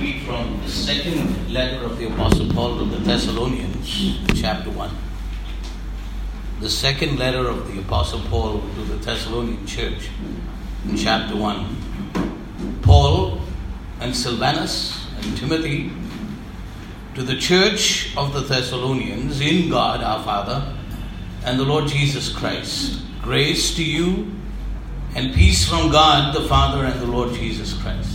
read from the second letter of the Apostle Paul to the Thessalonians, chapter 1. The second letter of the Apostle Paul to the Thessalonian church, in chapter 1. Paul and Silvanus and Timothy, to the church of the Thessalonians, in God our Father and the Lord Jesus Christ. Grace to you and peace from God the Father and the Lord Jesus Christ.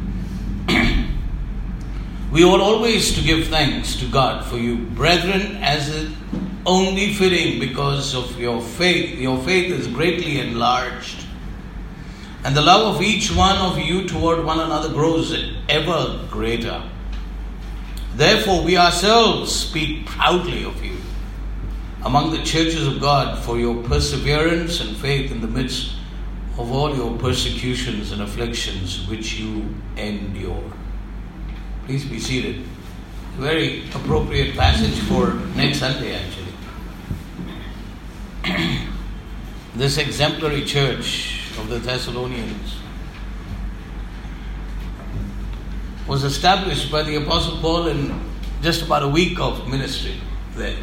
We ought always to give thanks to God for you, brethren, as it only fitting, because of your faith. Your faith is greatly enlarged, and the love of each one of you toward one another grows ever greater. Therefore we ourselves speak proudly of you among the churches of God for your perseverance and faith in the midst of all your persecutions and afflictions which you endure. Please be seated. A very appropriate passage for next Sunday, actually. This exemplary church of the Thessalonians was established by the Apostle Paul in just about a week of ministry there.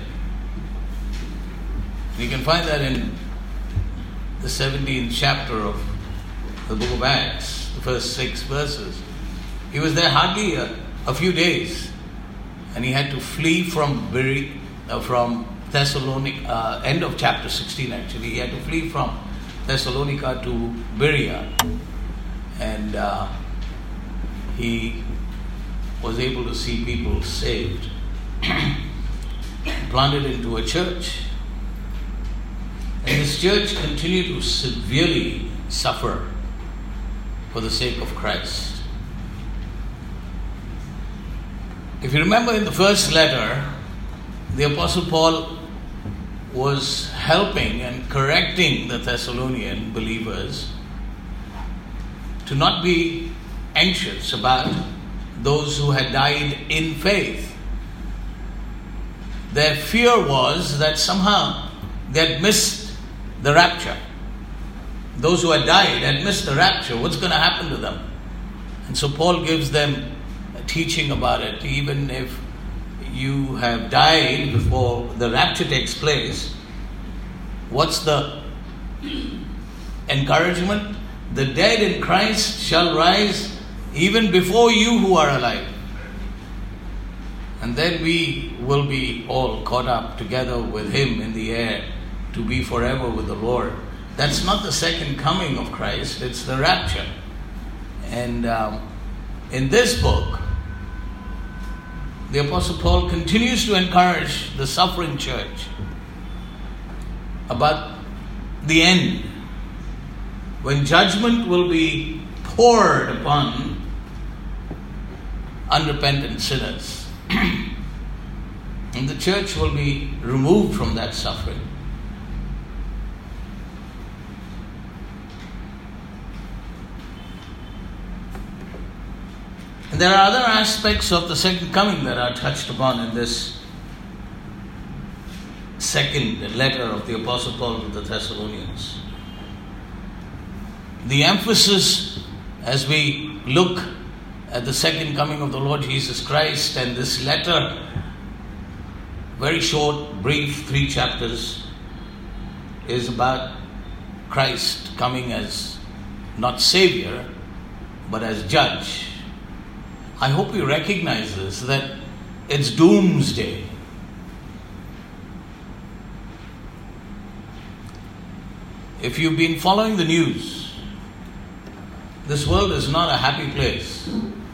You can find that in the 17th chapter of the book of Acts, the first 6 verses. He was there hardly a few days, and he had to flee from Thessalonica, end of chapter 16 actually. He had to flee from Thessalonica to Berea, and he was able to see people saved, planted into a church. And this church continued to severely suffer for the sake of Christ. If you remember in the first letter, the Apostle Paul was helping and correcting the Thessalonian believers to not be anxious about those who had died in faith. Their fear was that somehow they had missed the rapture. Those who had died had missed the rapture. What's going to happen to them? And so Paul gives them a teaching about it. Even if you have died before the rapture takes place, what's the encouragement? The dead in Christ shall rise even before you who are alive. And then we will be all caught up together with him in the air to be forever with the Lord. That's not the second coming of Christ, it's the rapture. And in this book, the Apostle Paul continues to encourage the suffering church about the end, when judgment will be poured upon unrepentant sinners. And the church will be removed from that suffering. And there are other aspects of the second coming that are touched upon in this second letter of the Apostle Paul to the Thessalonians. The emphasis as we look at the second coming of the Lord Jesus Christ, and this letter, very short, brief, 3 chapters, is about Christ coming as not Savior, but as Judge. I hope you recognize this, that it's doomsday. If you've been following the news, this world is not a happy place.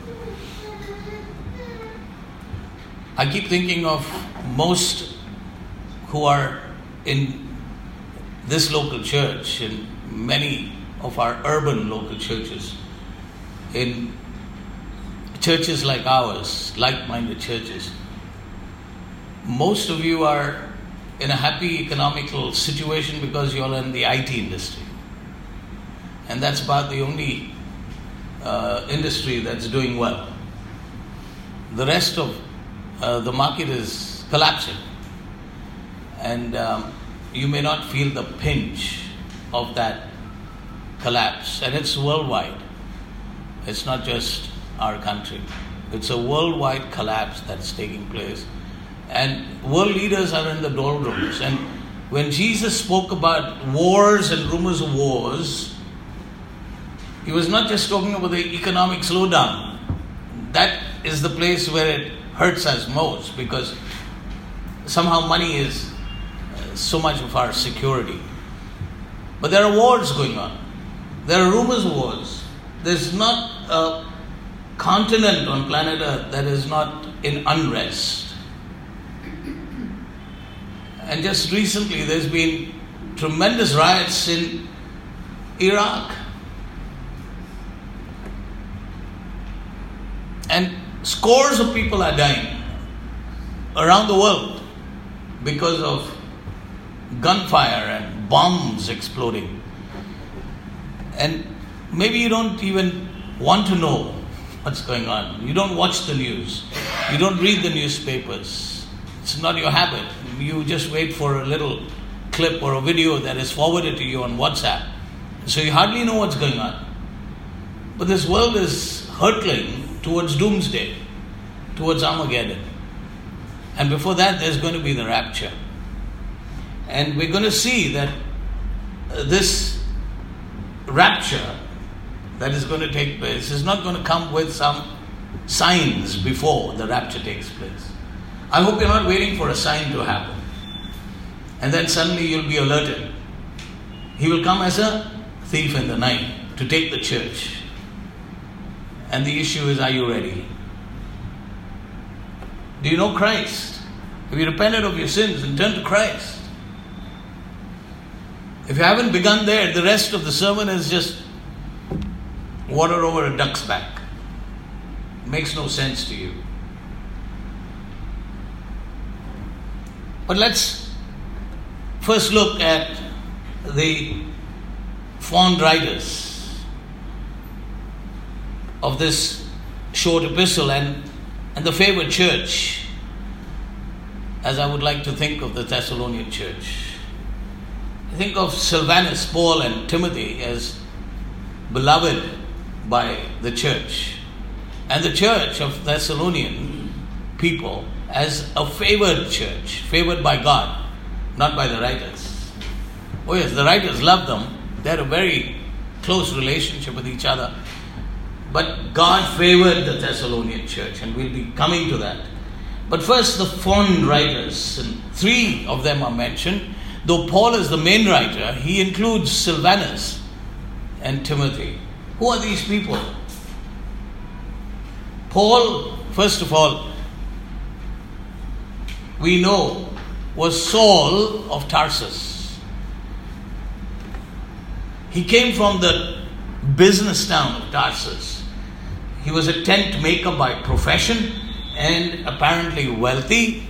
I keep thinking of most who are in this local church, in many of our urban local churches, in churches like ours, like-minded churches. Most of you are in a happy economical situation because you're in the IT industry. And that's about the only industry that's doing well. The rest of the market is collapsing. And you may not feel the pinch of that collapse. And it's worldwide. It's not just our country. It's a worldwide collapse that's taking place. And world leaders are in the doldrums. And when Jesus spoke about wars and rumors of wars, he was not just talking about the economic slowdown. That is the place where it hurts us most, because somehow money is so much of our security. But there are wars going on. There are rumors of wars. There's not a continent on planet Earth that is not in unrest. And just recently there's been tremendous riots in Iraq. And scores of people are dying around the world because of gunfire and bombs exploding. And maybe you don't even want to know what's going on. You don't watch the news. You don't read the newspapers. It's not your habit. You just wait for a little clip or a video that is forwarded to you on WhatsApp. So you hardly know what's going on. But this world is hurtling towards doomsday, towards Armageddon. And before that, there's going to be the rapture. And we're going to see that this rapture that is going to take place is not going to come with some signs before the rapture takes place. I hope you're not waiting for a sign to happen. And then suddenly you'll be alerted. He will come as a thief in the night to take the church. And the issue is, are you ready? Do you know Christ? Have you repented of your sins and turned to Christ? If you haven't begun there, the rest of the sermon is just water over a duck's back. It makes no sense to you. But let's first look at the fond writers of this short epistle and the favored church, as I would like to think of the Thessalonian church. I think of Silvanus, Paul, and Timothy as beloved by the church, and the church of Thessalonian people as a favored church, favored by God, not by the writers. Oh yes, the writers loved them. They had a very close relationship with each other. But God favored the Thessalonian church, and we'll be coming to that. But first, the fond writers, and three of them are mentioned. Though Paul is the main writer, he includes Silvanus and Timothy. Who are these people? Paul, first of all, we know, was Saul of Tarsus. He came from the business town of Tarsus. He was a tent maker by profession and apparently wealthy.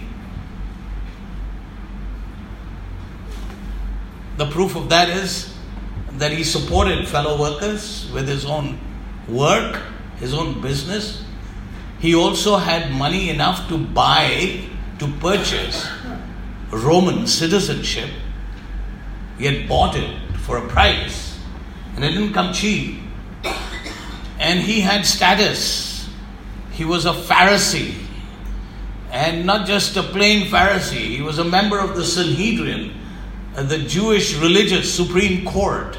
The proof of that is that he supported fellow workers with his own work, his own business. He also had money enough to purchase Roman citizenship. He had bought it for a price, and it didn't come cheap. And he had status. He was a Pharisee, and not just a plain Pharisee. He was a member of the Sanhedrin, the Jewish religious supreme court.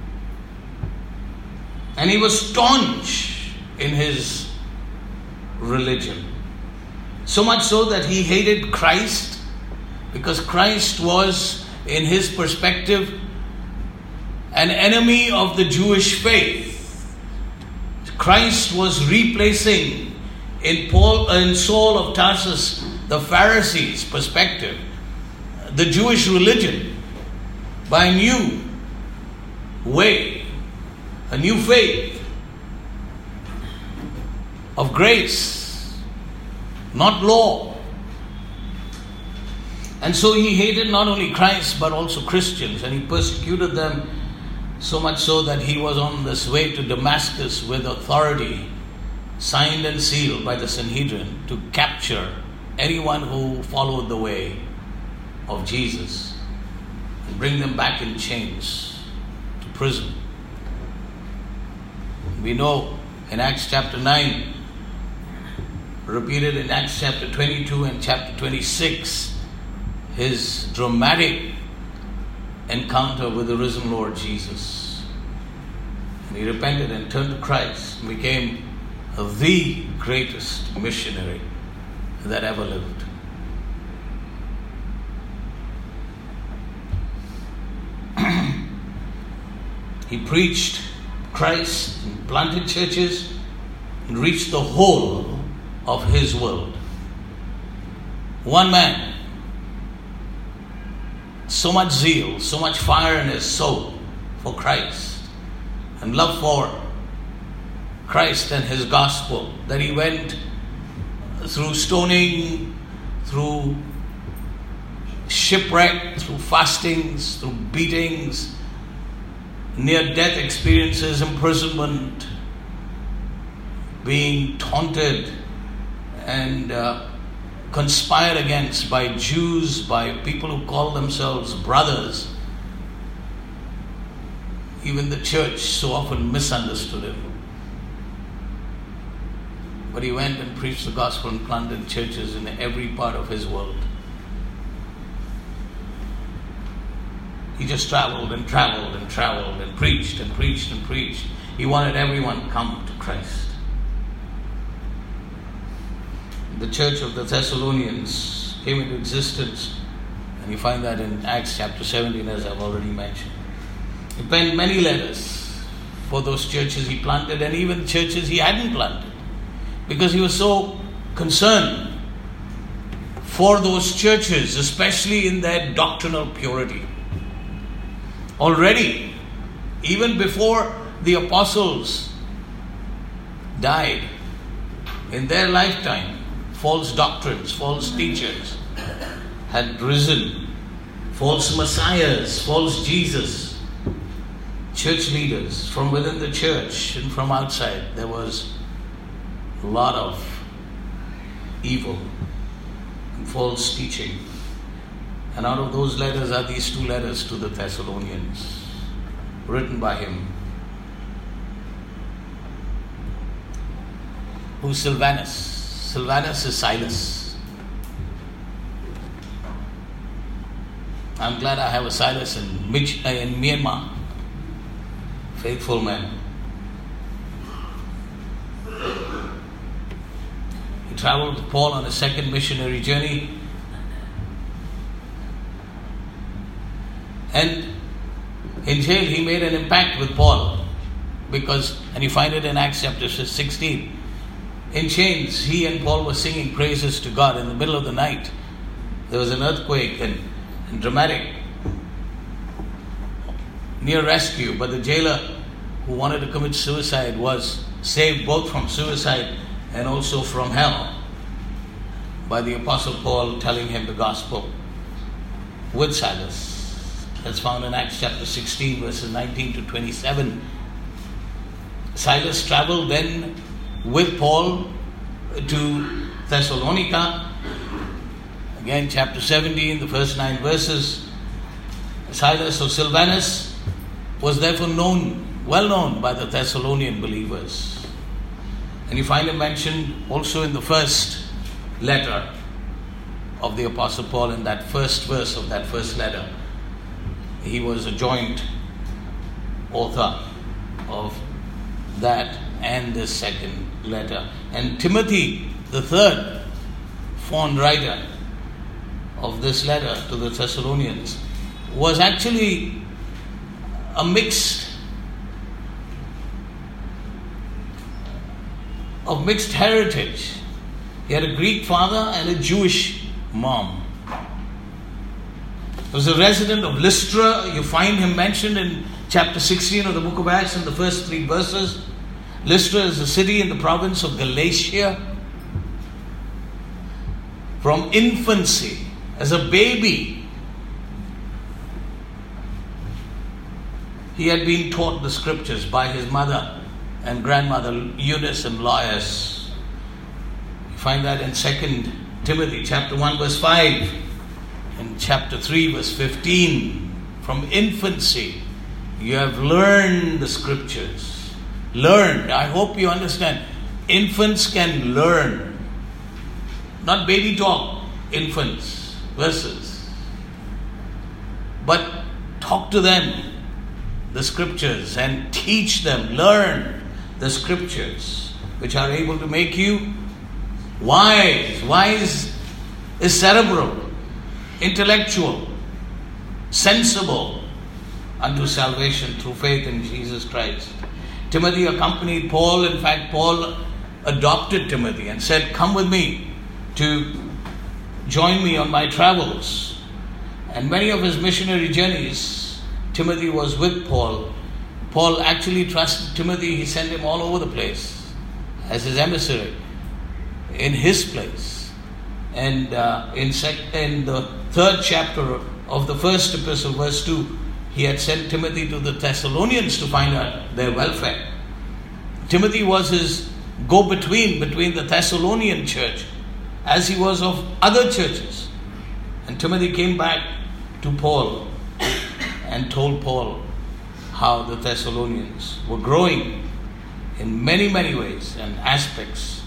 And he was staunch in his religion. So much so that he hated Christ, because Christ was, in his perspective, an enemy of the Jewish faith. Christ was replacing in Saul of Tarsus, the Pharisees' perspective, the Jewish religion, by a new way, a new faith of grace, not law. And so he hated not only Christ but also Christians, and he persecuted them so much so that he was on this way to Damascus with authority signed and sealed by the Sanhedrin to capture anyone who followed the way of Jesus and bring them back in chains to prison. We know in Acts chapter 9 repeated in Acts chapter 22 and chapter 26, his dramatic encounter with the risen Lord Jesus. And he repented and turned to Christ and became the greatest missionary that ever lived. He preached Christ and planted churches and reached the whole of his world. One man, so much zeal, so much fire in his soul for Christ and love for Christ and his gospel that he went through stoning, through shipwreck, through fastings, through beatings, near-death experiences, imprisonment, being taunted and conspired against by Jews, by people who call themselves brothers. Even the church so often misunderstood him. But he went and preached the gospel and planted churches in every part of his world. He just traveled and traveled and traveled and preached and preached and preached. He wanted everyone to come to Christ. The church of the Thessalonians came into existence, and you find that in Acts chapter 17, as I've already mentioned. He penned many letters for those churches he planted and even churches he hadn't planted, because he was so concerned for those churches, especially in their doctrinal purity. Already, even before the apostles died, in their lifetime, false doctrines, false teachers had risen, false messiahs, false Jesus, church leaders from within the church and from outside. There was a lot of evil and false teaching. And out of those letters are these two letters to the Thessalonians, written by him. Who's Silvanus? Silvanus is Silas. I'm glad I have a Silas in Myanmar. Faithful man. He traveled with Paul on a second missionary journey. And in jail he made an impact with Paul, and you find it in Acts chapter 16. In chains, he and Paul were singing praises to God in the middle of the night. There was an earthquake and dramatic near rescue, but the jailer who wanted to commit suicide was saved both from suicide and also from hell by the Apostle Paul telling him the gospel with Silas. That's found in Acts chapter 16, verses 19 to 27. Silas traveled then with Paul to Thessalonica. Again, chapter 17, the first 9 verses. Silas or Silvanus was therefore well known by the Thessalonian believers. And you find him mentioned also in the first letter of the Apostle Paul, in that first verse of that first letter. He was a joint author of that and the second letter. And Timothy, the third fond writer of this letter to the Thessalonians, was actually a mixed heritage. He had a Greek father and a Jewish mom. He was a resident of Lystra. You find him mentioned in chapter 16 of the book of Acts in the first 3 verses. Lystra is a city in the province of Galatia. From infancy, as a baby, he had been taught the scriptures by his mother and grandmother Eunice and Lois. You find that in 2 Timothy chapter 1 verse 5. In chapter 3 verse 15, from infancy you have learned the scriptures. Learned. I hope you understand. Infants can learn. not baby talk, infants, verses, but talk to them the scriptures and teach them, learn the scriptures, which are able to make you wise. Wise is cerebral, intellectual, sensible unto salvation through faith in Jesus Christ. Timothy accompanied Paul. In fact, Paul adopted Timothy and said, "Come with me to join me on my travels." And many of his missionary journeys, Timothy was with Paul. Paul actually trusted Timothy. He sent him all over the place as his emissary in his place. And in the 3rd chapter of the 1st epistle, verse 2, he had sent Timothy to the Thessalonians to find out their welfare. Timothy was his go-between between the Thessalonian church, as he was of other churches. And Timothy came back to Paul and told Paul how the Thessalonians were growing in many, many ways and aspects.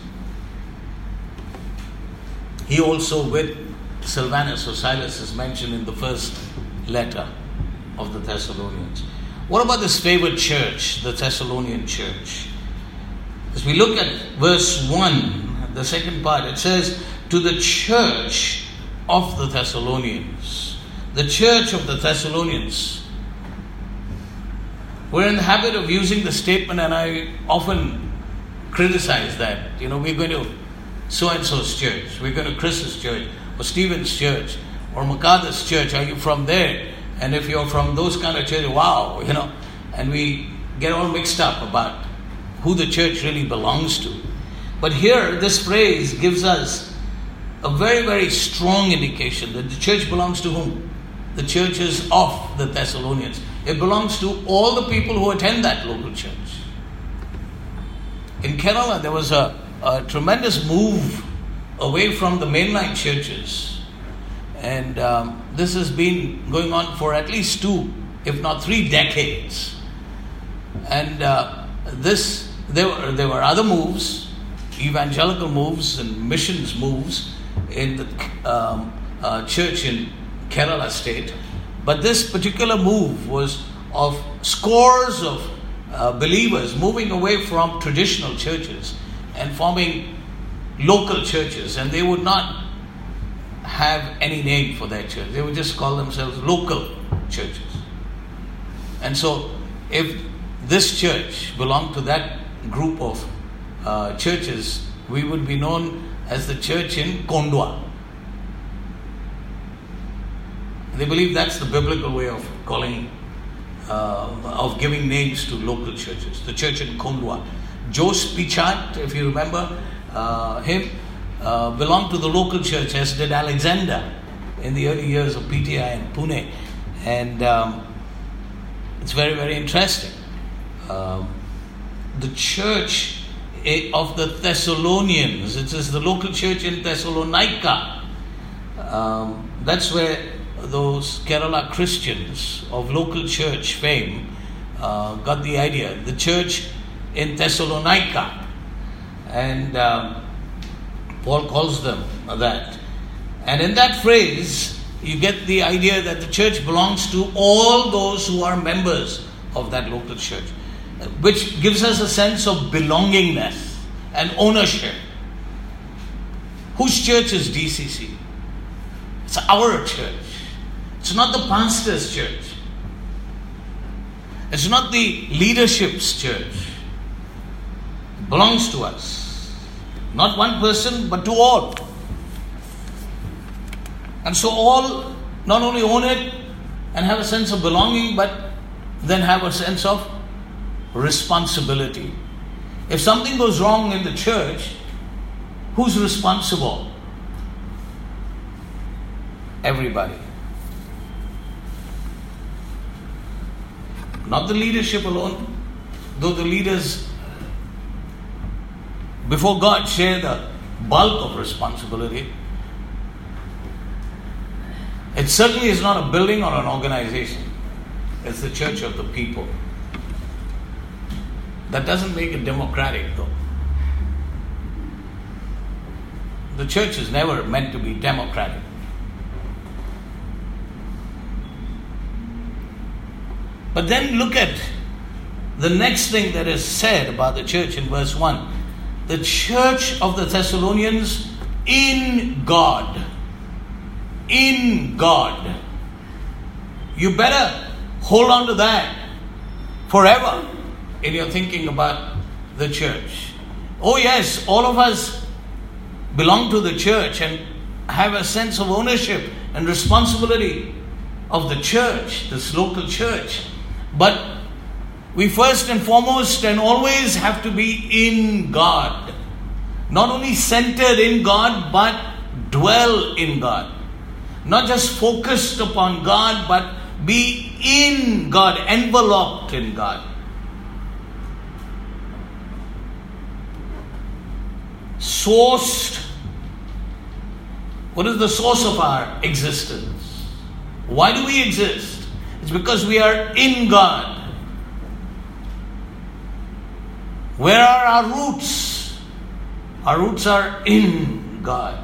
He also, with Silvanus or Silas, is mentioned in the first letter of the Thessalonians. What about this favored church, the Thessalonian church? As we look at verse 1, the second part, it says, "To the church of the Thessalonians." The church of the Thessalonians. We're in the habit of using the statement, and I often criticize that. We're going to so-and-so's church, we're going to Chris's church, or Stephen's church, or MacArthur's church. Are you from there? And if you're from those kind of churches, wow, and we get all mixed up about who the church really belongs to. But here, this phrase gives us a very, very strong indication that the church belongs to whom? The churches of the Thessalonians. It belongs to all the people who attend that local church. In Kerala, there was a tremendous move away from the mainline churches. And this has been going on for at least 2, if not 3 decades. And there were other moves, evangelical moves and missions moves in the church in Kerala state. But this particular move was of scores of believers moving away from traditional churches and forming local churches. And they would not have any name for their church. They would just call themselves local churches. And so if this church belonged to that group of churches, we would be known as the church in Kondwa. They believe that's the biblical way of calling, of giving names to local churches. The church in Kondwa. Jose Pichat, if you remember him, belonged to the local church, as did Alexander in the early years of PTI in Pune. And it's very, very interesting. The church of the Thessalonians, it is the local church in Thessalonica. That's where those Kerala Christians of local church fame got the idea. The church in Thessalonica. And Paul calls them that. And in that phrase, you get the idea that the church belongs to all those who are members of that local church, which gives us a sense of belongingness and ownership. Whose church is DCC? It's our church. It's not the pastor's church. It's not the leadership's church. It belongs to us. Not one person, but to all. And so all not only own it and have a sense of belonging, but then have a sense of responsibility. If something goes wrong in the church, who's responsible? Everybody. Not the leadership alone, though the leaders before God share the bulk of responsibility. It certainly is not a building or an organization. It's the church of the people. That doesn't make it democratic, though. The church is never meant to be democratic. But then look at the next thing that is said about the church in verse 1. The church of the Thessalonians in God. In God. You better hold on to that forever in your thinking about the church. Oh yes, all of us belong to the church and have a sense of ownership and responsibility of the church, this local church. But we first and foremost and always have to be in God. Not only centered in God, but dwell in God. Not just focused upon God, but be in God, enveloped in God. Sourced. What is the source of our existence? Why do we exist? It's because we are in God. Where are our roots? Our roots are in God.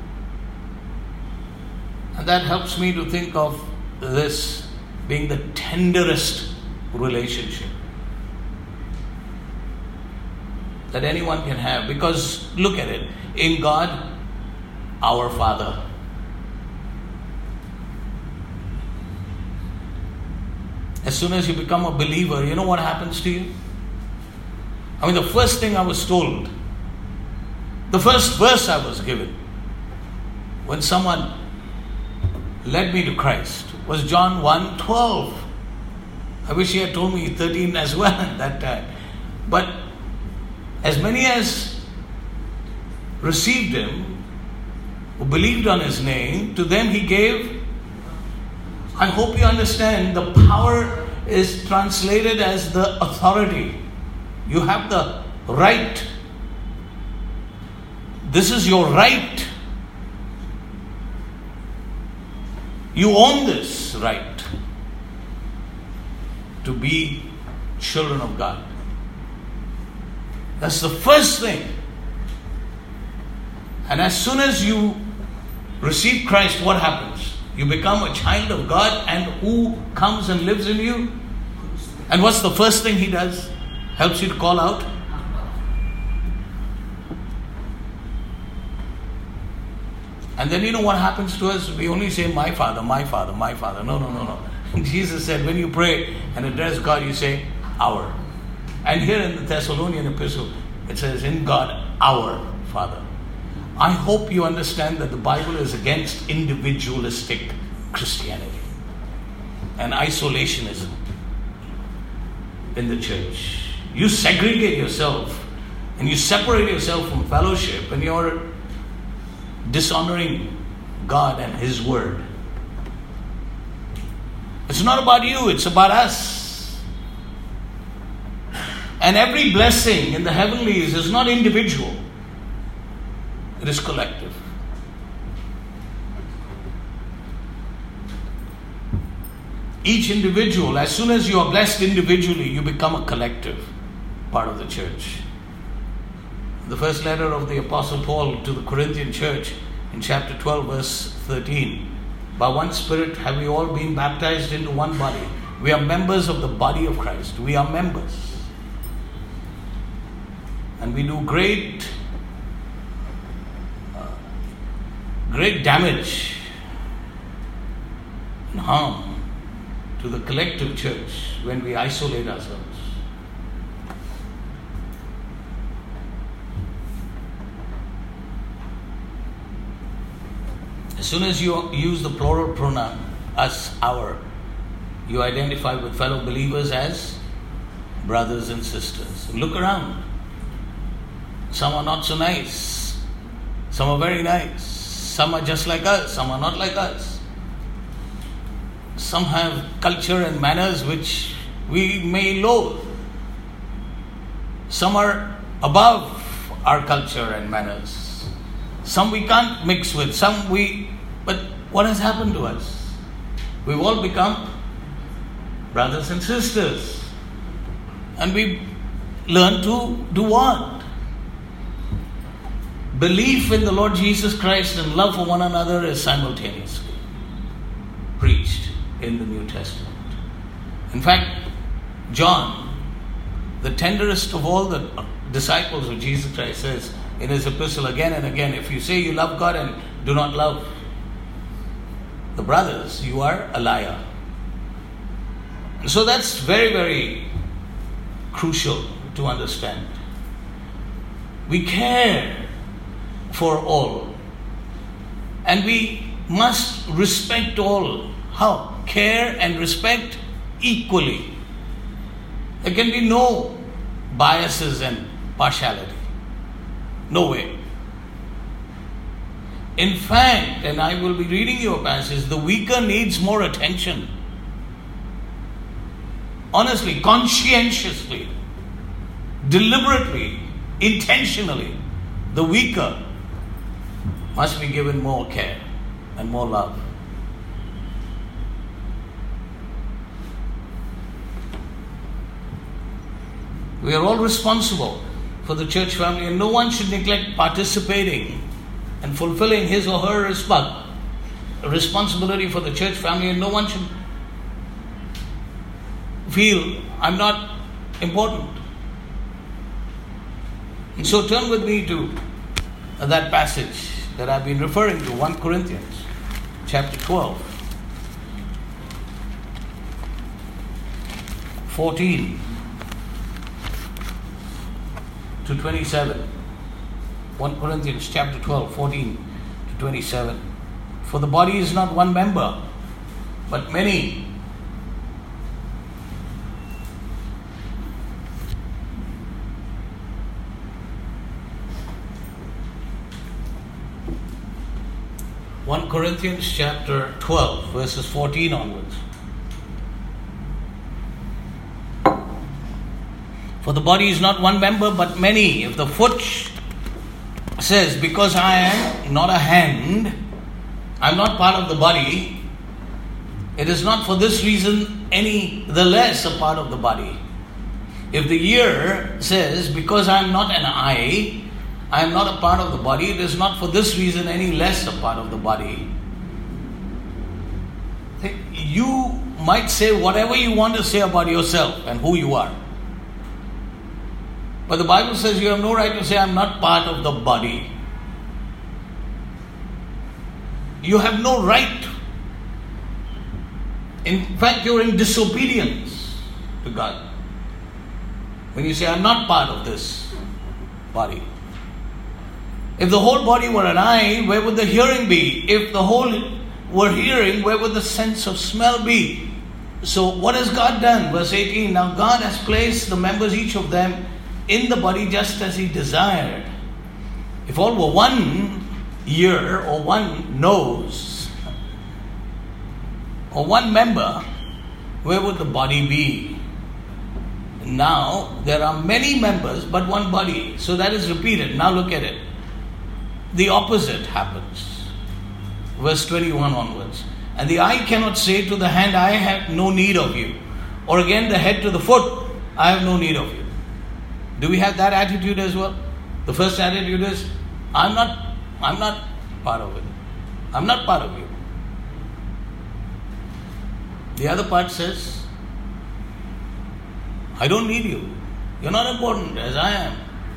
And that helps me to think of this being the tenderest relationship that anyone can have. Because look at it. In God, our Father. As soon as you become a believer, you know what happens to you? I mean, the first thing I was told, the first verse I was given when someone led me to Christ was John 1:12. I wish he had told me 13 as well at that time. But as many as received him, who believed on his name, to them he gave. I hope you understand, the power is translated as the authority. You have the right. This is your right. You own this right to be children of God. That's the first thing. And as soon as you receive Christ, what happens? You become a child of God, and who comes and lives in you? And what's the first thing he does? Helps you to call out? And then you know what happens to us? We only say, my Father, my Father, my Father. No. Jesus said, when you pray and address God, you say, our. And here in the Thessalonian epistle, it says, in God, our Father. I hope you understand that the Bible is against individualistic Christianity and isolationism in the church. You segregate yourself and you separate yourself from fellowship, and you're dishonoring God and His Word. It's not about you, it's about us. And every blessing in the heavenlies is not individual, it is collective. Each individual, as soon as you are blessed individually, you become a collective part of the church. The first letter of the Apostle Paul to the Corinthian church in chapter 12 verse 13. By one Spirit have we all been baptized into one body. We are members of the body of Christ. We are members. And we do great damage and harm to the collective church when we isolate ourselves. As soon as you use the plural pronoun, us, our, you identify with fellow believers as brothers and sisters. Look around. Some are not so nice. Some are very nice. Some are just like us. Some are not like us. Some have culture and manners which we may loathe. Some are above our culture and manners. Some we can't mix with. But what has happened to us? We've all become brothers and sisters. And we learn to do what? belief in the Lord Jesus Christ and love for one another is simultaneously preached in the New Testament. In fact, John, the tenderest of all the disciples of Jesus Christ, says in his epistle again and again, if you say you love God and do not love the brothers, you are a liar. So that's very, very crucial to understand. We care for all, and we must respect all. How? Care and respect equally. There can be no biases and partiality. No way. In fact, and I will be reading you a passage, the weaker needs more attention. Honestly, conscientiously, deliberately, intentionally, the weaker must be given more care and more love. We are all responsible for the church family, and no one should neglect participating and fulfilling his or her responsibility for the church family, and no one should feel I'm not important. And so turn with me to that passage that I've been referring to, 1 Corinthians chapter 12, 14 to 27. 1 Corinthians chapter 12, 14 to 27. For the body is not one member, but many. (1 Corinthians chapter 12, verses 14 onwards). For the body is not one member, but many. If the foot says, because I am not a hand, I'm not part of the body, it is not for this reason any the less a part of the body. If the ear says, because I am not an eye, I am not a part of the body, it is not for this reason any less a part of the body. You might say whatever you want to say about yourself and who you are. But the Bible says you have no right to say, I'm not part of the body. You have no right. In fact, you're in disobedience to God when you say, I'm not part of this body. If the whole body were an eye, where would the hearing be? If the whole were hearing, where would the sense of smell be? So what has God done? Verse 18, now God has placed the members, each of them, in the body just as He desired. If all were one ear or one nose or one member, where would the body be? Now there are many members but one body. So that is repeated. Now look at it. The opposite happens. Verse 21 onwards. And the eye cannot say to the hand, I have no need of you. Or again the head to the foot, I have no need of you. Do we have that attitude as well? The first attitude is, I'm not part of it. I'm not part of you. The other part says, I don't need you. You're not important as I am.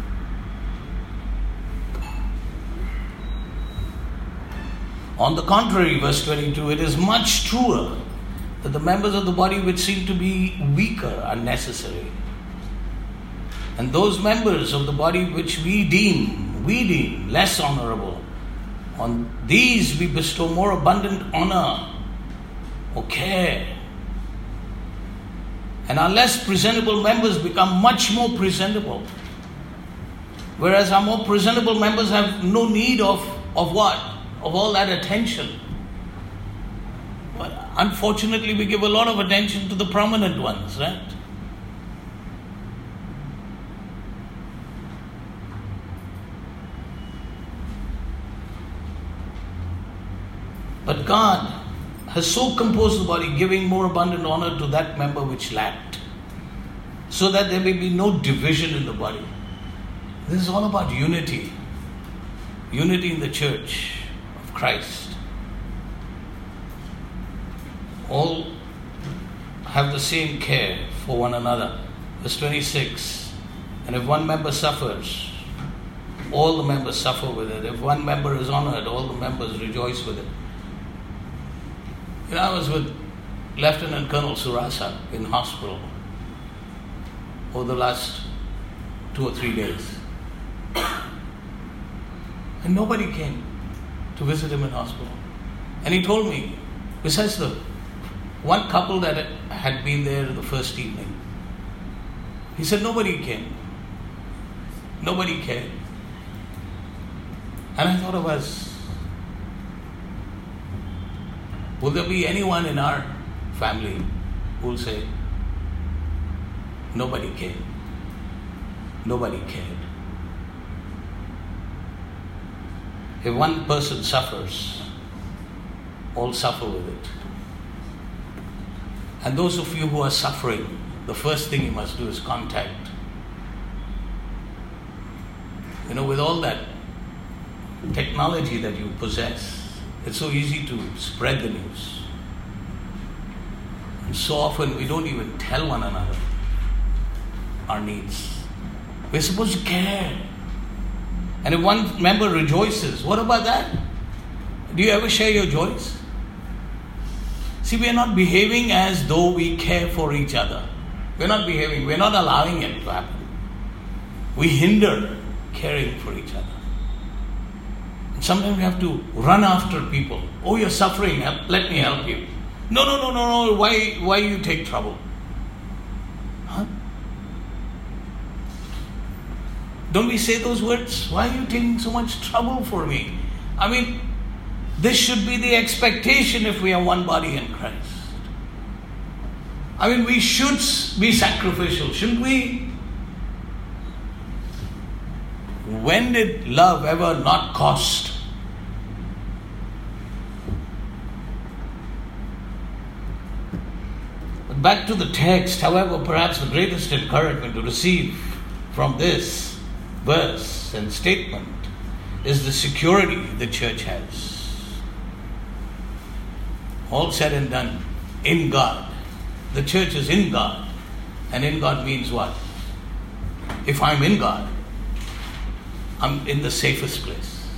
On the contrary, verse 22, it is much truer that the members of the body which seem to be weaker are necessary. And those members of the body which we deem less honorable, on these we bestow more abundant honor or care. And our less presentable members become much more presentable. Whereas our more presentable members have no need of what? Of all that attention. But unfortunately we give a lot of attention to the prominent ones, right? But God has so composed the body, giving more abundant honor to that member which lacked, so that there may be no division in the body. This is all about unity. unity in the church of Christ. All have the same care for one another. Verse 26, and if one member suffers, all the members suffer with it. If one member is honored, all the members rejoice with it. I was with Lieutenant Colonel Surasa in hospital over the last 2 or 3 days. And nobody came to visit him in hospital. And he told me, besides the one couple that had been there the first evening, he said nobody came. Nobody cared. And I thought of us, will there be anyone in our family who will say, nobody cared? Nobody cared. If one person suffers, all suffer with it. And those of you who are suffering, the first thing you must do is contact. With all that technology that you possess, it's so easy to spread the news. And so often we don't even tell one another our needs. We're supposed to care. And if one member rejoices, what about that? Do you ever share your joys? See, we are not behaving as though we care for each other. We're not behaving, we're not allowing it to happen. We hinder caring for each other. And sometimes we have to run after people. Oh, you're suffering, let me help you. No, why you take trouble? Huh? Don't we say those words? Why are you taking so much trouble for me? This should be the expectation if we are one body in Christ. We should be sacrificial, shouldn't we? When did love ever not cost? But back to the text, however, perhaps the greatest encouragement to receive from this verse and statement is the security the church has. All said and done, in God. The church is in God. And in God means what? If I'm in God, I'm in the safest place.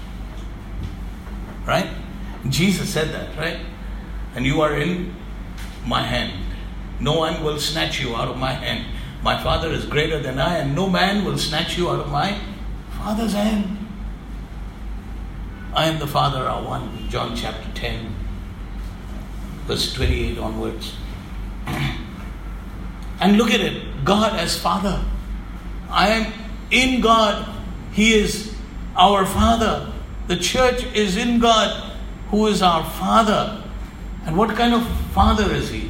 Right? Jesus said that, right? And you are in my hand. No one will snatch you out of my hand. My Father is greater than I, and no man will snatch you out of my Father's hand. I and the Father are one. John chapter 10, verse 28 onwards. And look at it. God as Father. I am in God. He is our Father. The church is in God, who is our Father. And what kind of Father is He?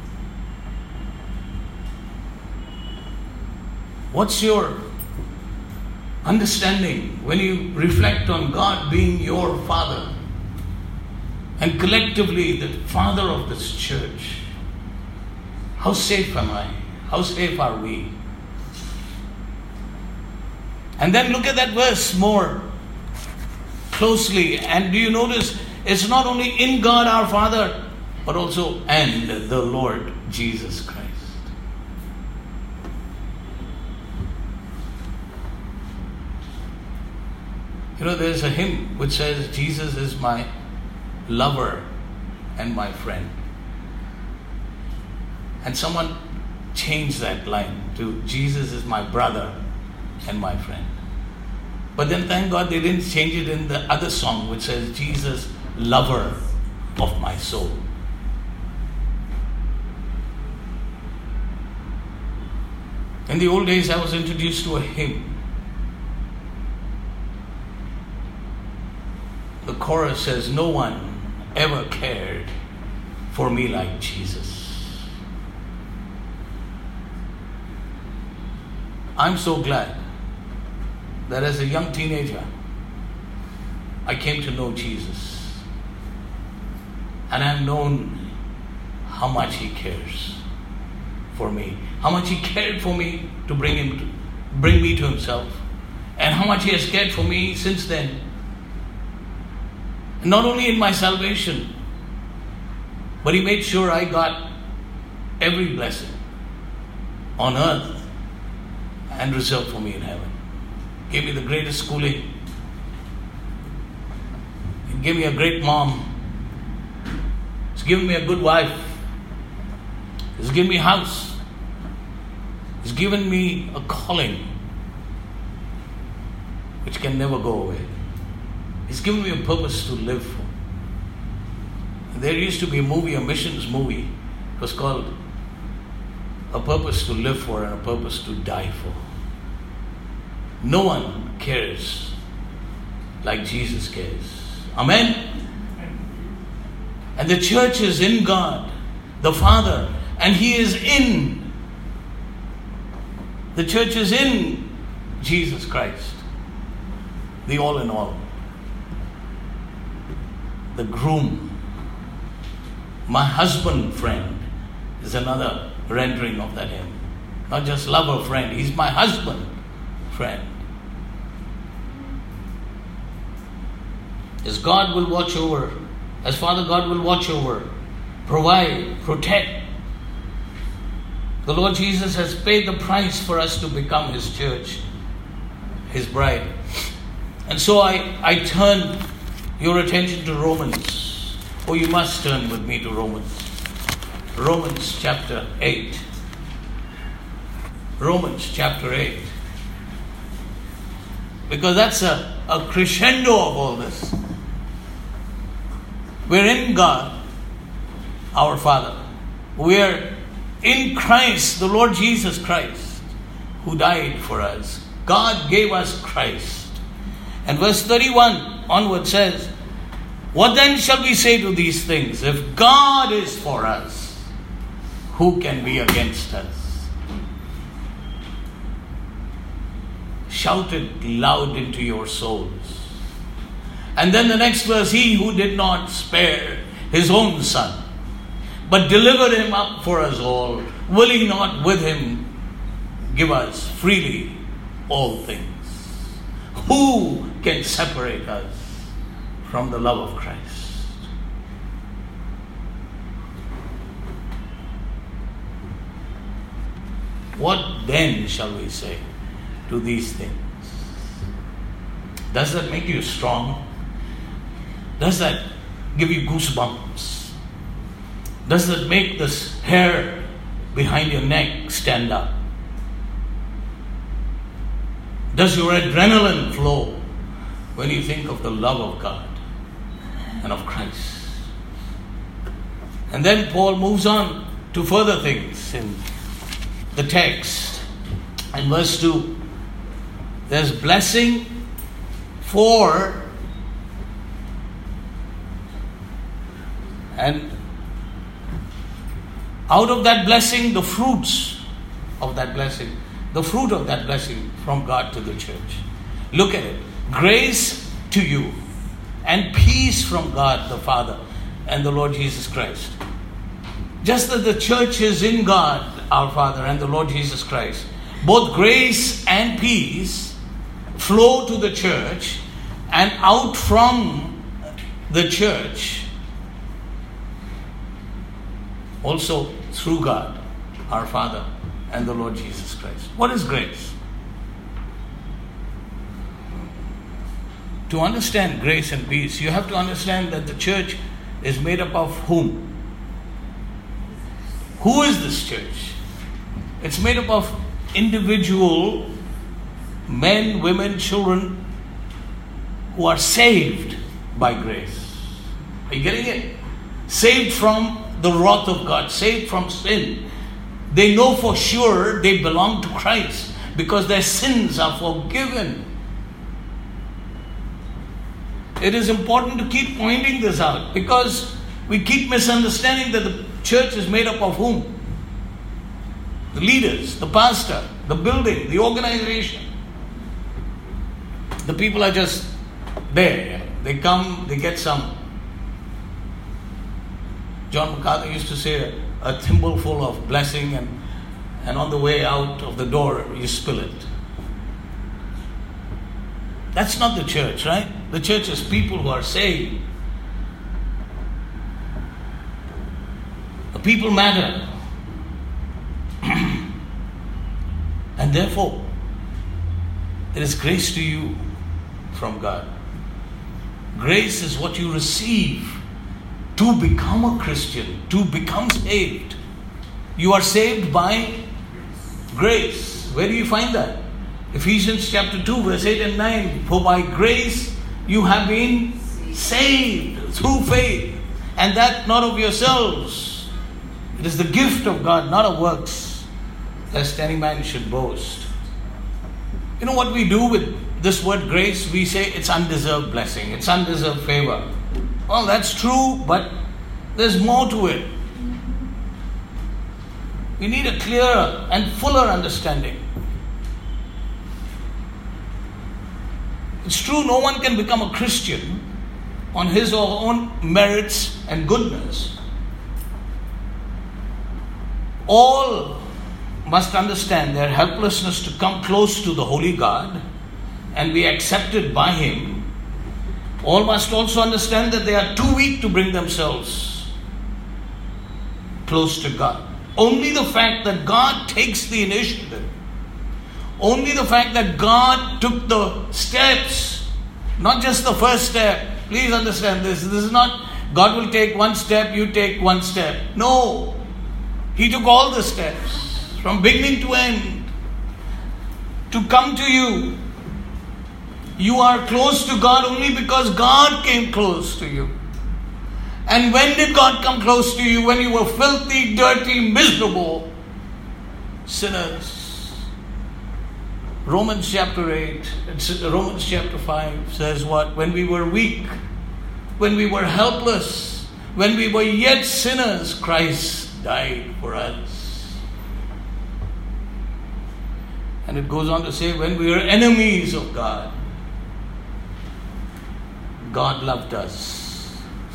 What's your understanding when you reflect on God being your Father and collectively the Father of this church? How safe am I? How safe are we? And then look at that verse more closely. And do you notice it's not only in God our Father, but also and the Lord Jesus Christ. There's a hymn which says, Jesus is my lover and my friend. And someone changed that line to, Jesus is my brother and my friend. But then thank God they didn't change it in the other song which says, Jesus, lover of my soul. In the old days I was introduced to a hymn. The chorus says, no one ever cared for me like Jesus. I'm so glad that as a young teenager, I came to know Jesus. And I've known how much He cares for me. How much He cared for me to bring me to Himself. And how much He has cared for me since then Not only in my salvation, but He made sure I got every blessing on earth and reserved for me in heaven. Gave me the greatest schooling. He gave me a great mom. He's given me a good wife. He's given me a house. He's given me a calling which can never go away. He's given me a purpose to live for. There used to be a missions movie. It was called A Purpose to Live For and a Purpose to Die For. No one cares like Jesus cares. Amen? And the church is in God, the Father, and He is in. The church is in Jesus Christ, the all in all. The groom. My husband friend is another rendering of that hymn. Not just lover friend, He's my husband friend. As God will watch over, as Father God will watch over, provide, protect. The Lord Jesus has paid the price for us to become His church, His bride. And so I turn your attention to Romans. Oh, you must turn with me to Romans. Romans chapter 8. Romans chapter 8. Because that's a crescendo of all this. We're in God, our Father. We're in Christ, the Lord Jesus Christ, who died for us. God gave us Christ. And verse 31 onward says, what then shall we say to these things? If God is for us, who can be against us? Shout it loud into your souls. And then the next verse, He who did not spare His own Son, but delivered Him up for us all, will He not with Him give us freely all things? Who can separate us from the love of Christ? What then shall we say to these things? Does that make you strong? Does that give you goosebumps? Does that make this hair behind your neck stand up? Does your adrenaline flow when you think of the love of God and of Christ? And then Paul moves on to further things in the text. In verse 2, there's blessing for, and out of that blessing, the fruits of that blessing, the fruit of that blessing from God to the church. Look at it. Grace to you and peace from God the Father and the Lord Jesus Christ. Just as the church is in God, our Father, and the Lord Jesus Christ, both grace and peace flow to the church and out from the church also through God, our Father, and the Lord Jesus Christ. What is grace? To understand grace and peace, you have to understand that the church is made up of whom? Who is this church? It's made up of individual men, women, children who are saved by grace. Are you getting it? Saved from the wrath of God, saved from sin. They know for sure they belong to Christ because their sins are forgiven. It is important to keep pointing this out because we keep misunderstanding that the church is made up of whom? The leaders, the pastor, the building, the organization. The people are just there. They come, they get some. John MacArthur used to say a thimbleful of blessing and on the way out of the door you spill it. That's not the church, right? The church is people who are saved People matter. And therefore, there is grace to you from God. Grace is what you receive to become a Christian, to become saved. You are saved by grace. Where do you find that? Ephesians chapter 2, verse 8 and 9. For by grace you have been saved through faith, and that not of yourselves. It is the gift of God, not of works, lest any man should boast. You know what we do with this word grace? We say it's undeserved blessing, it's undeserved favor. Well, that's true, but there's more to it. We need a clearer and fuller understanding. It's true, no one can become a Christian on his or her own merits and goodness. All must understand their helplessness to come close to the Holy God and be accepted by Him. All must also understand that they are too weak to bring themselves close to God. Only the fact that God takes the initiative, only the fact that God took the steps, not just the first step. Please understand this. This is not God will take one step, you take one step. No. He took all the steps from beginning to end to come to you. You are close to God only because God came close to you. And when did God come close to you? When you were filthy, dirty, miserable sinners. Romans chapter 8, Romans chapter 5 says what? When we were weak, when we were helpless, when we were yet sinners, Christ died for us. And it goes on to say, when we were enemies of God, God loved us.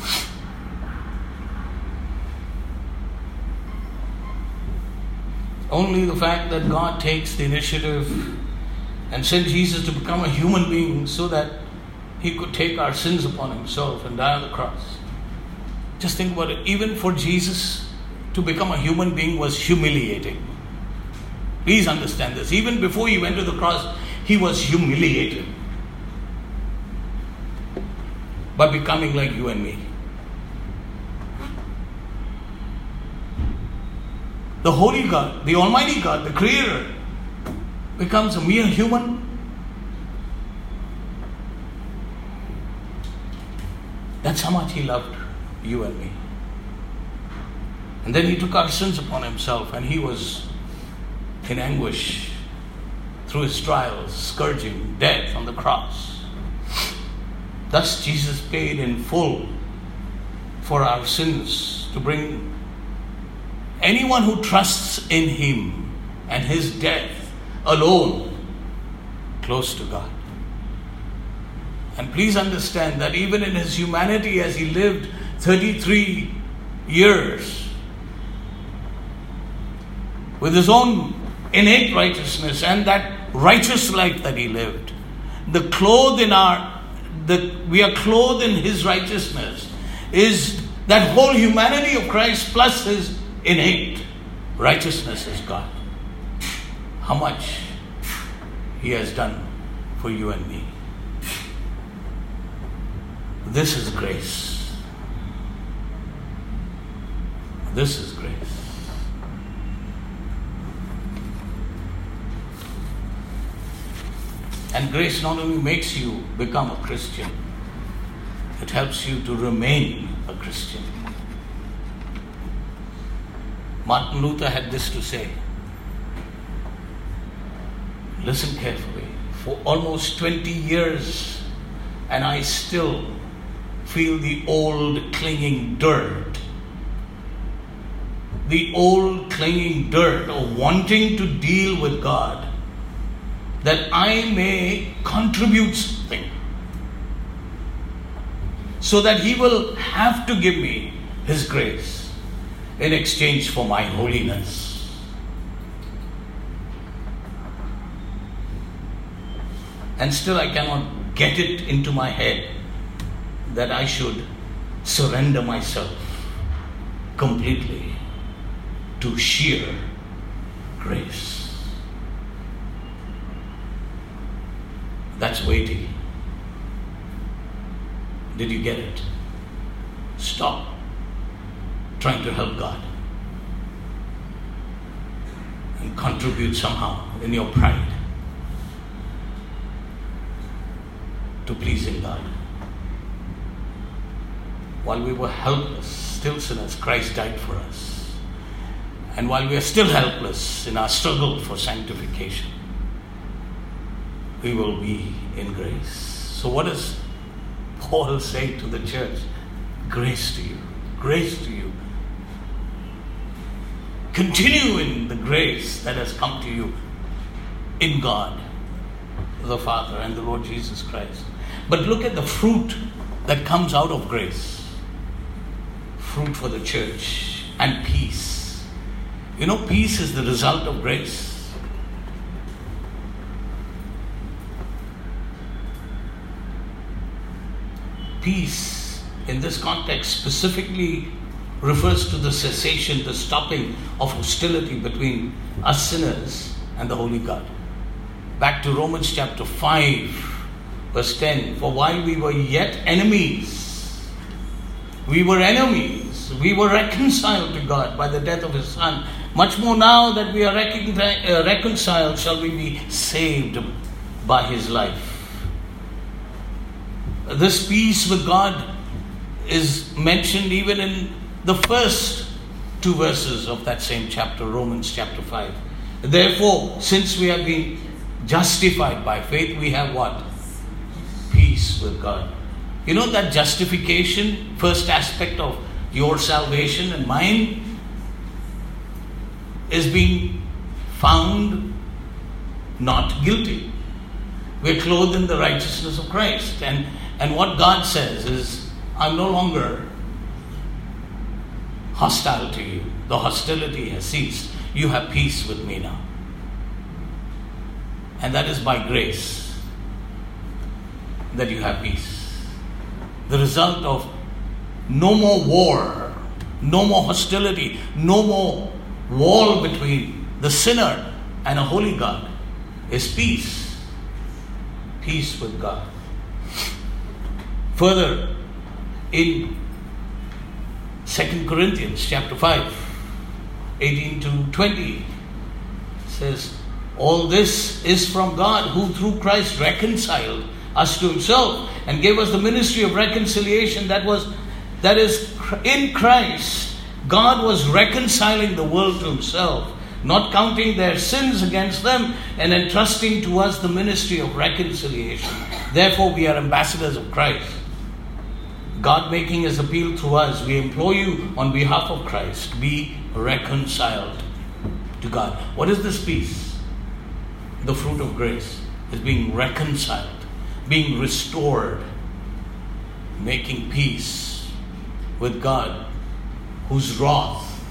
Only the fact that God takes the initiative and sent Jesus to become a human being so that He could take our sins upon Himself and die on the cross. Just think about it. Even for Jesus to become a human being was humiliating. Please understand this. Even before He went to the cross, He was humiliated by becoming like you and me. The Holy God, the Almighty God, the Creator, becomes a mere human. That's how much He loved you and me. And then He took our sins upon Himself, and He was in anguish through His trials, scourging, death on the cross. Thus Jesus paid in full for our sins to bring anyone who trusts in Him and His death alone close to God. And please understand that even in His humanity, as He lived 33 years with His own innate righteousness and that righteous life that He lived, we are clothed in His righteousness is that whole humanity of Christ plus His innate righteousness as God. How much He has done for you and me. This is grace. This is grace. And grace not only makes you become a Christian, it helps you to remain a Christian. Martin Luther had this to say. Listen carefully. For almost 20 years, and I still feel the old clinging dirt. The old clinging dirt of wanting to deal with God, that I may contribute something, so that He will have to give me His grace in exchange for my holiness. And still I cannot get it into my head that I should surrender myself completely to sheer grace. That's weighty. Did you get it? Stop trying to help God and contribute somehow in your pride to pleasing God. While we were helpless, still sinners, Christ died for us. And while we are still helpless in our struggle for sanctification, we will be in grace. So what does Paul say to the church? Grace to you. Grace to you. Continue in the grace that has come to you in God, the Father and the Lord Jesus Christ. But look at the fruit that comes out of grace. Fruit for the church and peace. You know, peace is the result of grace. Peace in this context specifically refers to the cessation, the stopping of hostility between us sinners and the Holy God. Back to Romans chapter 5, verse 10. For while we were yet enemies, we were reconciled to God by the death of His Son. Much more now that we are reconciled, shall we be saved by His life. This peace with God is mentioned even in the first two verses of that same chapter, Romans chapter 5. Therefore, since we have been justified by faith, we have what? Peace with God. You know that justification, first aspect of your salvation and mine, is being found not guilty. We're clothed in the righteousness of Christ. And what God says is, I'm no longer hostile to you. The hostility has ceased. You have peace with me now. And that is by grace that you have peace. The result of no more war, no more hostility, no more wall between the sinner and a holy God is peace. Peace with God. Further, in 2 Corinthians chapter 5, 18 to 20, says, all this is from God, who through Christ reconciled us to Himself and gave us the ministry of reconciliation. That is in Christ, God was reconciling the world to Himself, not counting their sins against them, and entrusting to us the ministry of reconciliation. Therefore, we are ambassadors of Christ. God making His appeal through us, we implore you on behalf of Christ, be reconciled to God. What is this peace? The fruit of grace is being reconciled, being restored, making peace with God, whose wrath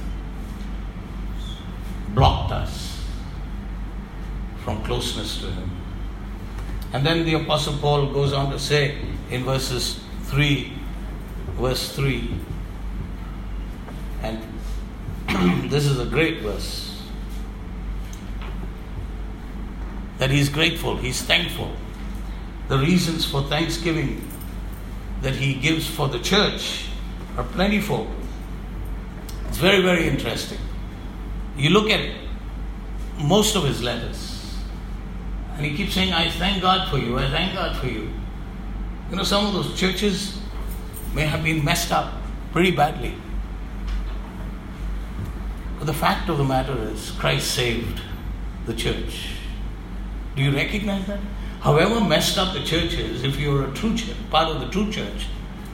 blocked us from closeness to Him. And then the Apostle Paul goes on to say in verse 3, and this is a great verse, that he's grateful, he's thankful. The reasons for thanksgiving that he gives for the church are plentiful. It's very, very interesting. You look at most of his letters, and he keeps saying, I thank God for you, I thank God for you. You know, some of those churches may have been messed up pretty badly. But the fact of the matter is, Christ saved the church. Do you recognize that? However messed up the church is, if you're a true church, part of the true church,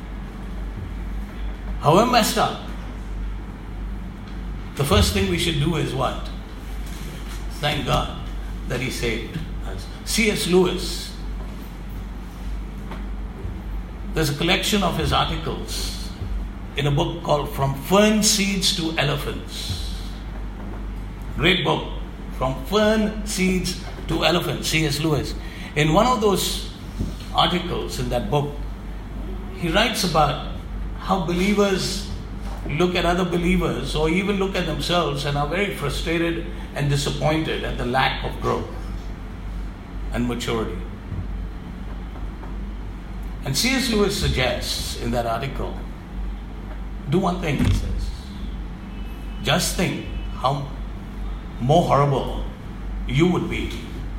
however messed up, the first thing we should do is what? Thank God that He saved us. C.S. Lewis, there's a collection of his articles in a book called From Fern Seeds to Elephants. Great book. From Fern Seeds to Elephants, C.S. Lewis. In one of those articles in that book, he writes about how believers look at other believers or even look at themselves and are very frustrated and disappointed at the lack of growth and maturity. And C.S. Lewis suggests in that article, do one thing, he says. Just think how more horrible you would be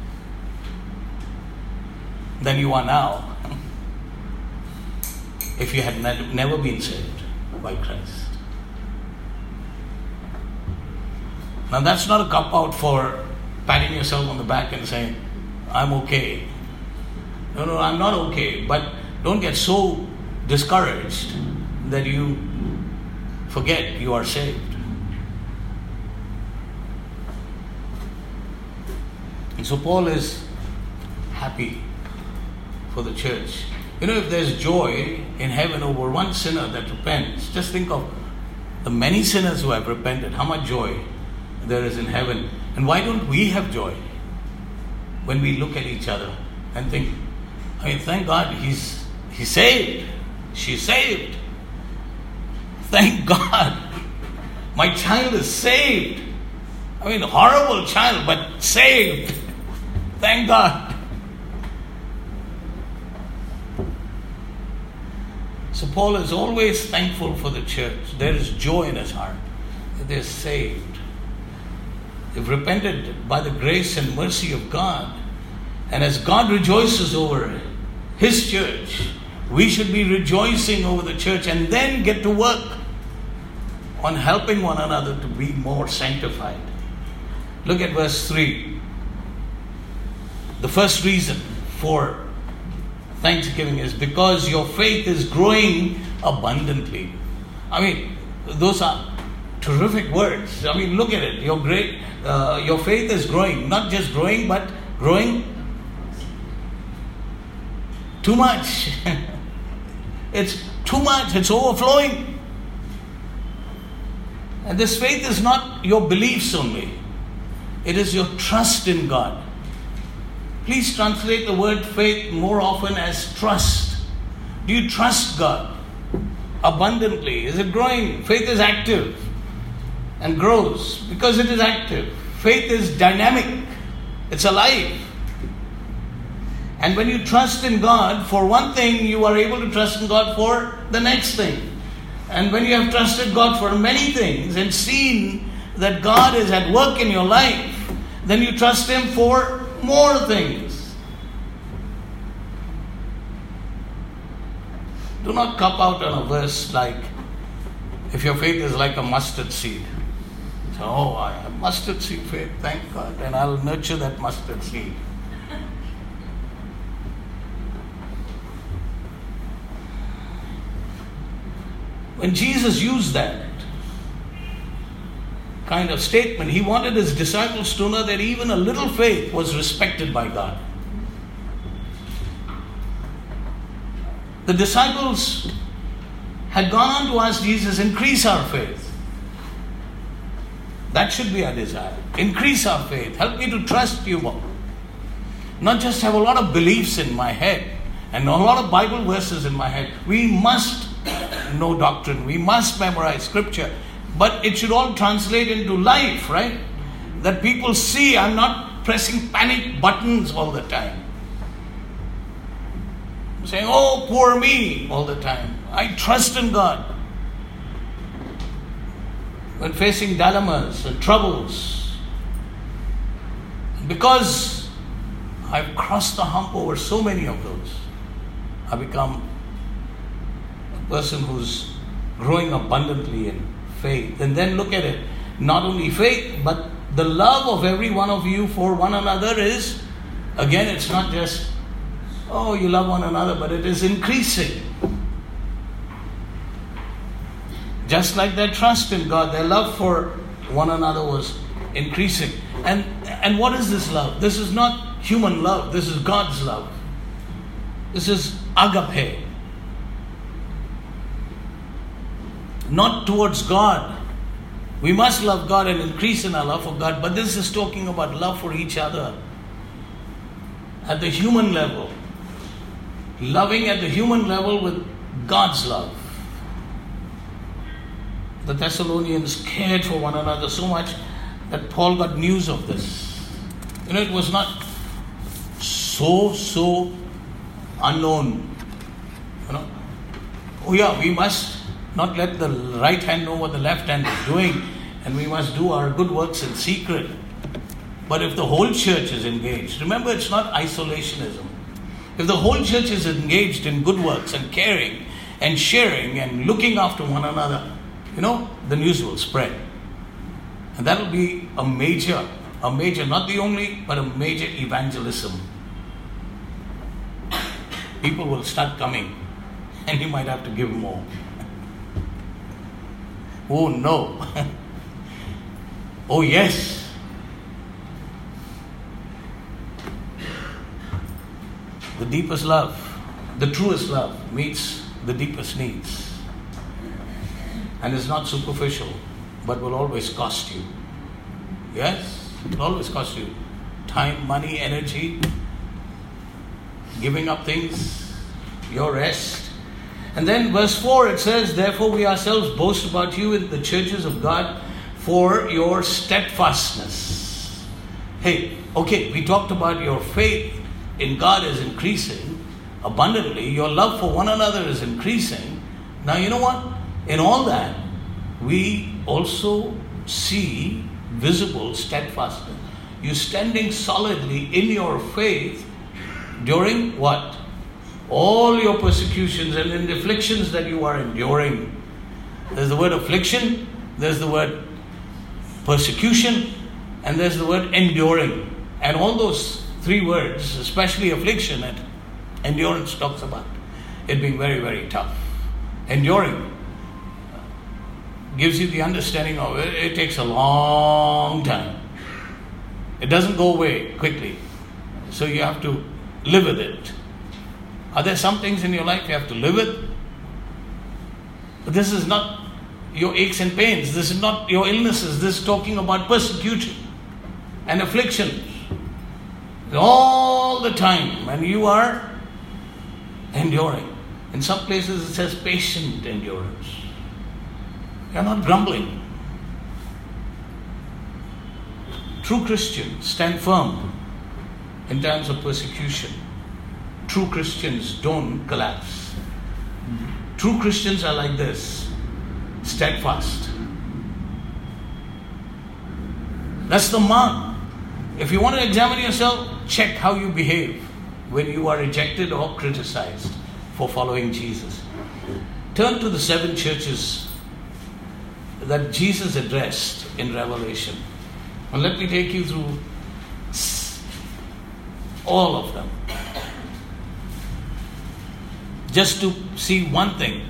than you are now if you had never been saved by Christ. Now that's not a cop-out for patting yourself on the back and saying, I'm okay. No, I'm not okay. But don't get so discouraged that you forget you are saved. And so Paul is happy for the church. If there's joy in heaven over one sinner that repents, just think of the many sinners who have repented, how much joy there is in heaven. And why don't we have joy when we look at each other and think, thank God he's saved, she's saved. Thank God my child is saved. Horrible child, but saved. Thank God. So Paul is always thankful for the church. There is joy in his heart that they're saved. They've repented by the grace and mercy of God. And as God rejoices over His church, we should be rejoicing over the church and then get to work on helping one another to be more sanctified. Look at verse 3. The first reason for thanksgiving is because your faith is growing abundantly. Those are terrific words. Look at it. Your faith is growing. Not just growing, but growing too much. It's too much. It's overflowing. And this faith is not your beliefs only. It is your trust in God. Please translate the word faith more often as trust. Do you trust God abundantly? Is it growing? Faith is active and grows because it is active. Faith is dynamic. It's alive. And when you trust in God for one thing, you are able to trust in God for the next thing. And when you have trusted God for many things and seen that God is at work in your life, then you trust Him for more things. Do not cop out on a verse like, if your faith is like a mustard seed. So, I have mustard seed faith, thank God, and I'll nurture that mustard seed. When Jesus used that kind of statement, He wanted His disciples to know that even a little faith was respected by God. The disciples had gone on to ask Jesus, increase our faith. That should be our desire. Increase our faith. Help me to trust you more. Not just have a lot of beliefs in my head and a lot of Bible verses in my head. We must know doctrine. We must memorize scripture. But it should all translate into life, right? That people see I'm not pressing panic buttons all the time. I'm saying, oh, poor me all the time. I trust in God. When facing dilemmas and troubles, because I've crossed the hump over so many of those, I become a person who's growing abundantly in faith. And then look at it. Not only faith, but the love of every one of you for one another is, again, it's not just, oh, you love one another, but it is increasing. Just like their trust in God, their love for one another was increasing. And what is this love? This is not human love. This is God's love. This is agape. Not towards God. We must love God and increase in our love for God. But this is talking about love for each other. At the human level. Loving at the human level with God's love. the Thessalonians cared for one another so much that Paul got news of this. It was not so unknown. Oh yeah, we must not let the right hand know what the left hand is doing, and we must do our good works in secret. But if the whole church is engaged, remember, it's not isolationism. If the whole church is engaged in good works and caring and sharing and looking after one another, the news will spread. And that will be a major, not the only, but a major evangelism. People will start coming, and you might have to give more. Oh no. Oh yes. The deepest love, the truest love meets the deepest needs. And it's not superficial, but will always cost you. Yes? It will always cost you. Time, money, energy, giving up things, your rest. And then verse 4 it says, therefore we ourselves boast about you in the churches of God for your steadfastness. Hey, okay, we talked about your faith in God is increasing abundantly. Your love for one another is increasing. Now you know what? In all that, we also see visible steadfastness. You standing solidly in your faith during what? All your persecutions and in the afflictions that you are enduring. There's the word affliction, there's the word persecution, and there's the word enduring. And all those three words, especially affliction and endurance, talks about it being very, very tough. Enduring gives you the understanding of it takes a long time. It doesn't go away quickly. So you have to live with it. Are there some things in your life you have to live with? But this is not your aches and pains. This is not your illnesses. This is talking about persecution and affliction. All the time, and you are enduring. In some places it says patient endurance. You are not grumbling. True Christians stand firm in times of persecution. True Christians don't collapse. True Christians are like this, steadfast. That's the mark. If you want to examine yourself, check how you behave when you are rejected or criticized for following Jesus. Turn to the 7 churches that Jesus addressed in Revelation. And let me take you through all of them. Just to see one thing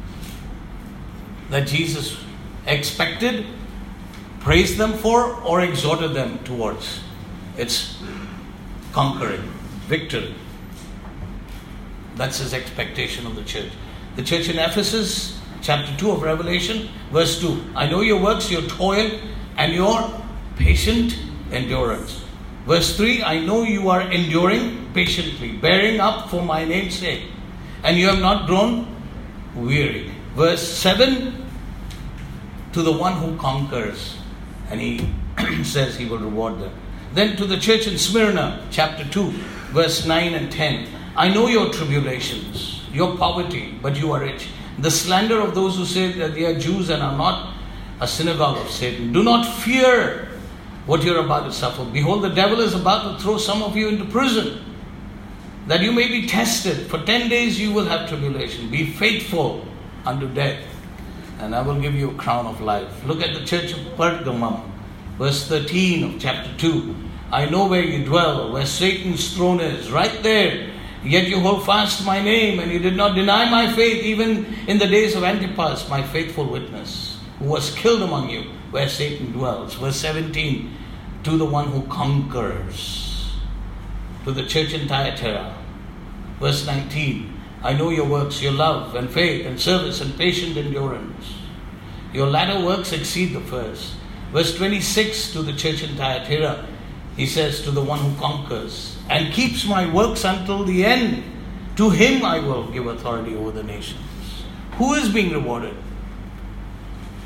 that Jesus expected, praised them for, or exhorted them towards. It's conquering, victory. That's his expectation of the church. The church in Ephesus, chapter 2 of Revelation, verse 2. I know your works, your toil, and your patient endurance. Verse 3. I know you are enduring patiently, bearing up for my name's sake, and you have not grown weary. Verse 7. To the one who conquers, and he says he will reward them. Then to the church in Smyrna, chapter 2, verse 9 and 10. I know your tribulations, your poverty, but you are rich. The slander of those who say that they are Jews and are not, a synagogue of Satan. Do not fear what you are about to suffer. Behold, the devil is about to throw some of you into prison, that you may be tested. For 10 days you will have tribulation. Be faithful unto death, and I will give you a crown of life. Look at the church of Pergamum, verse 13 of chapter 2. I know where you dwell, where Satan's throne is, right there. Yet you hold fast to my name, and you did not deny my faith, even in the days of Antipas, my faithful witness, who was killed among you, where Satan dwells. Verse 17, to the one who conquers. To the church in Thyatira. Verse 19, I know your works, your love and faith and service and patient endurance. Your latter works exceed the first. Verse 26, to the church in Thyatira, he says, to the one who conquers and keeps my works until the end, to him I will give authority over the nations. Who is being rewarded?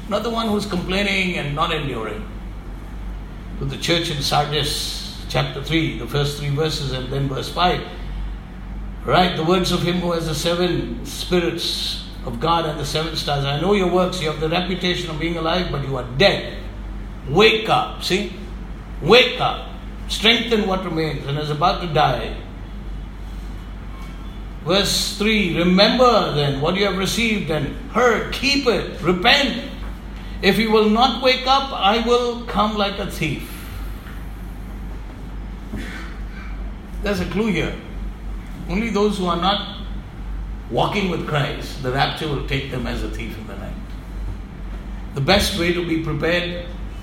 not the one who's complaining and not enduring. To the church in Sardis, chapter 3, the first 3 verses and then verse 5. Right, the words of him who has the 7 spirits of God and the 7 stars. I know your works, you have the reputation of being alive, but you are dead. Wake up, see? Wake up. Strengthen what remains and is about to die. Verse 3, remember then what you have received and heard, keep it, repent. If you will not wake up, I will come like a thief. There's a clue here. Only those who are not walking with Christ, the rapture will take them as a thief in the night. The best way to be prepared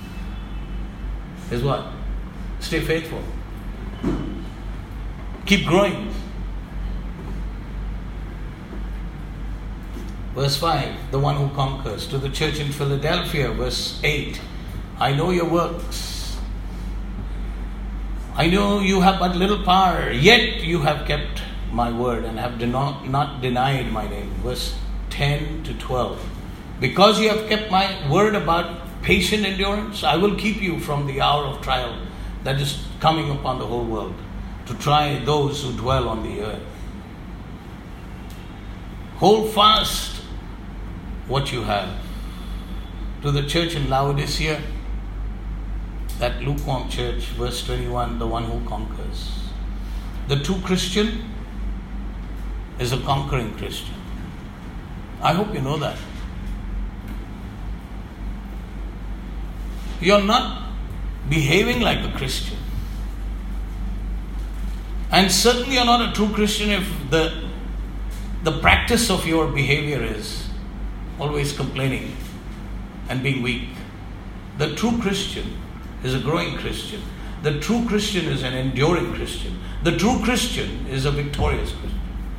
is what? Stay faithful. Keep growing. Verse 5, the one who conquers. To the church in Philadelphia, verse 8, I know your works. I know you have but little power, yet you have kept my word and have not denied my name. Verse 10 to 12. Because you have kept my word about patient endurance, I will keep you from the hour of trial that is coming upon the whole world, to try those who dwell on the earth. Hold fast what you have. To the church in Laodicea, that lukewarm church, verse 21, the one who conquers. The true Christian is a conquering Christian. I hope you know that. You're not behaving like a Christian. And certainly you're not a true Christian if the practice of your behavior is always complaining and being weak. The true Christian is a growing Christian. The true Christian is an enduring Christian. The true Christian is a victorious Christian.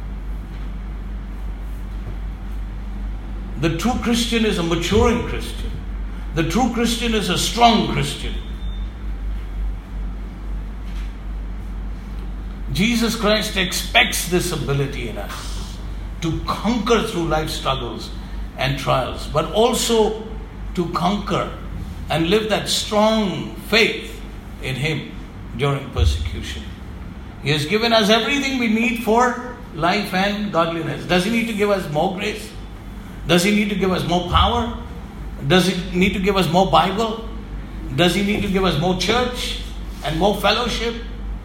The true Christian is a maturing Christian. The true Christian is a strong Christian. Jesus Christ expects this ability in us to conquer through life struggles and trials, but also to conquer and live that strong faith in Him during persecution. He has given us everything we need for life and godliness. Does He need to give us more grace? Does He need to give us more power? Does He need to give us more Bible? Does He need to give us more church and more fellowship?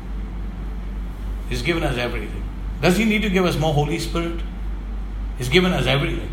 He's given us everything. Does He need to give us more Holy Spirit? He's given us everything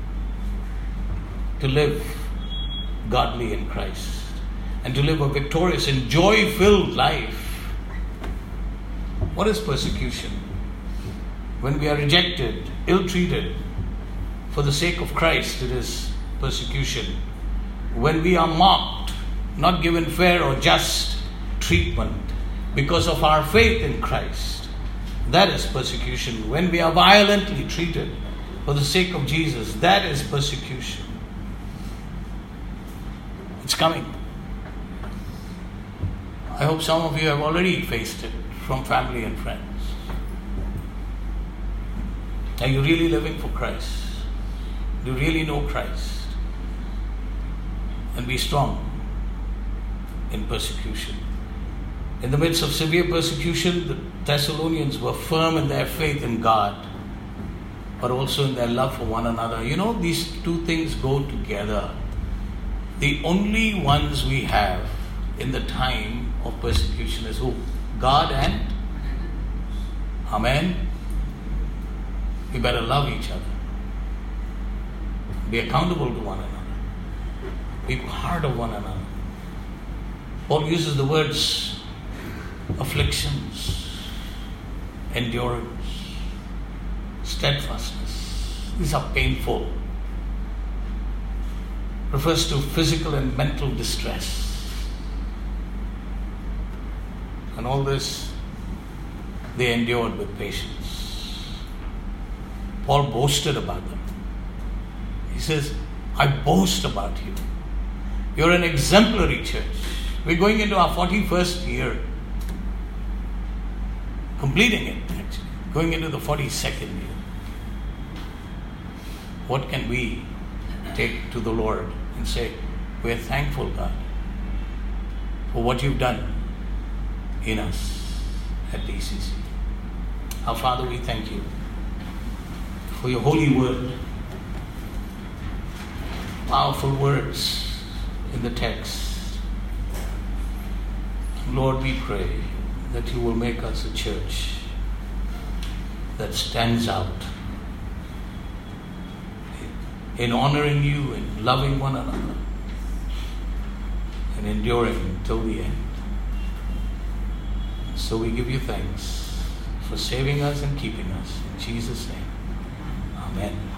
to live godly in Christ and to live a victorious and joy-filled life. What is persecution? When we are rejected, ill-treated for the sake of Christ, it is persecution. When we are mocked, not given fair or just treatment because of our faith in Christ, that is persecution. When we are violently treated for the sake of Jesus, that is persecution. It's coming. I hope some of you have already faced it from family and friends. Are you really living for Christ? Do you really know Christ? And be strong in persecution. In the midst of severe persecution, the Thessalonians were firm in their faith in God, but also in their love for one another. You know, these two things go together. The only ones we have in the time of persecution is who? God and Amen. We better love each other. Be accountable to one another. Be part of one another. Paul uses the words afflictions, endurance, steadfastness. These are painful. Refers to physical and mental distress. And all this they endured with patience. Paul boasted about them. He says, I boast about you. You're an exemplary church. We're going into our 41st year. Completing it, actually. Going into the 42nd year. What can we take to the Lord and say, we're thankful, God, for what you've done in us at DCC. Our Father, we thank you for your holy word, powerful words in the text. Lord, we pray that you will make us a church that stands out in honoring you and loving one another and enduring till the end. So we give you thanks for saving us and keeping us. In Jesus' name, amen.